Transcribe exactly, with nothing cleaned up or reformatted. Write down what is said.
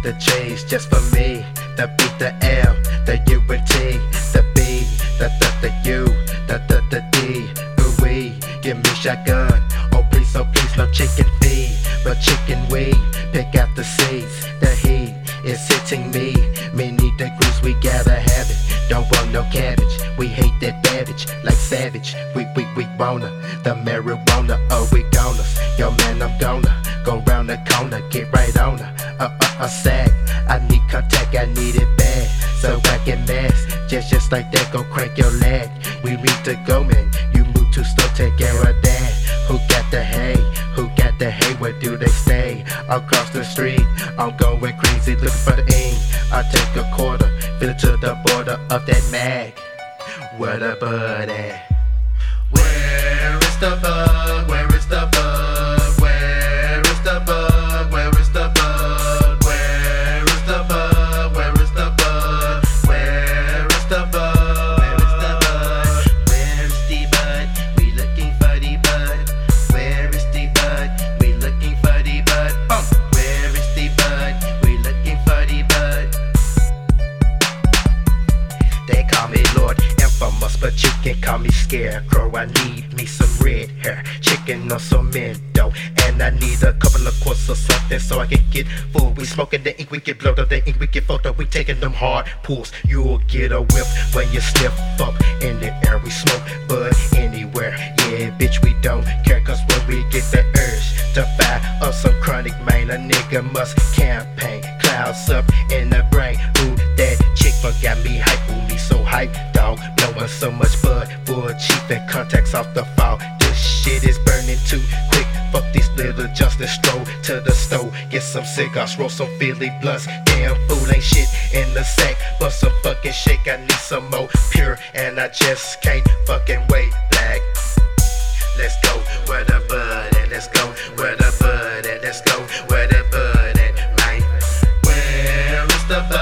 the J's just for me. The B, the L, the U and T, the B, the the the U, the the the D. Ooh wee, give me shotgun. Oh please, oh please, no chicken feed, but chicken weed. Pick out the seeds, the heat is hitting me. Many degrees, we gotta have it. Don't want no cabbage, we hate that babbage. Like savage, we we we wanna the marijuana. Oh we gonna, yo man I'm gonna go round the corner, get right on her. Uh uh a sack, I need contact, I need it bad, so I can mask. Just just like that, go crank your leg. We need to go man, you move too slow, take care of that. Who got the hay? Who got the hay? Where do they stay? Across the street, I'm going crazy looking for the ink. I take a quarter, fill it to the border of that mag. Where the bud at? Where is the bug? Where is the bug? Where is the bug? Where is the bug? Where is the bug? Where is the bug? Where is the bug? Where is the bug? Where is the bud? We looking for the bud. Where is the bud? We looking for the bud. Boom. Where is the bud? We looking for the bud. They call me Lord Infamous, but you can call me Scarecrow. I need me some red hair, chicken or some Mendo, and I need a couple of quarts or something so I can get full. We smoking the ink, we get blowed up the ink, we get fucked up. We taking them hard pulls. You'll get a whiff when you sniff up in the air. We smoke, but anywhere, yeah, bitch, we don't care. Cause when we get the urge to fire up some chronic, man, a nigga must campaign. Clouds up in the brain. Ooh, that chick got me hype, ooh, me so hype, dog. Blowing so much bud, full cheap and contacts off the fall. This shit is burning too quick. Fuck these little Justin, stroll to the stove, get some cigars, roll some Philly blunts. Damn fool ain't shit in the sack, but some fucking shake. I need some more pure, and I just can't fucking wait. Black, let's go where the bud at. Let's go where the bud at. Let's go where the bud at, man. Where is the bud?